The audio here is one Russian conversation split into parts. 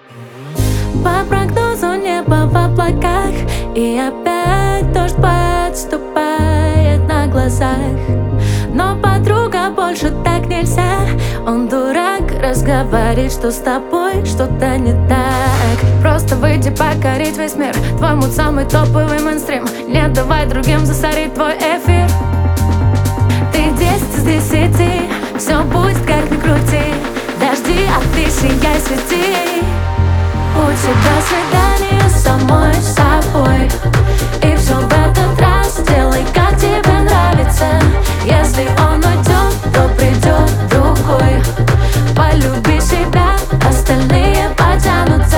По прогнозу небо в облаках, и опять дождь подступает на глазах. Но, подруга, больше так нельзя. Он дурак, разговаривает, что с тобой что-то не так. Просто выйди покорить весь мир. Твой мут самый топовый мейнстрим. Не давай другим засорить твой эфир. Ты 10 из 10, все будет как ни крути. Дожди, а ты сияй, свети. У тебя свидание с самой собой, и все в этот раз делай, как тебе нравится. Если он уйдет, то придет другой. Полюби себя, остальные потянутся.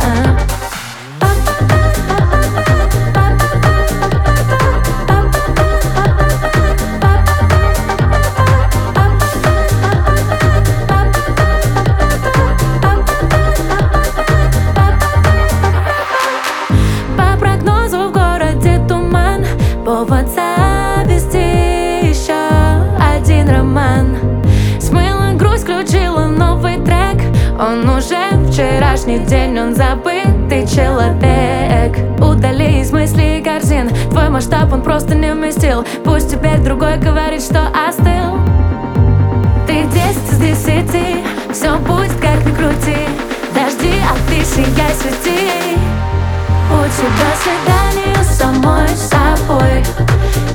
Повод завести еще один роман. Смыла грусть, включила новый трек. Он уже вчерашний день, он забытый человек. Удали из мыслей корзин. Твой масштаб он просто не вместил. Пусть теперь другой говорит, что остыл. Ты 10 из 10, все будет как ни крути. Дожди, а ты сияй, свети. У тебя свидание с самой собой,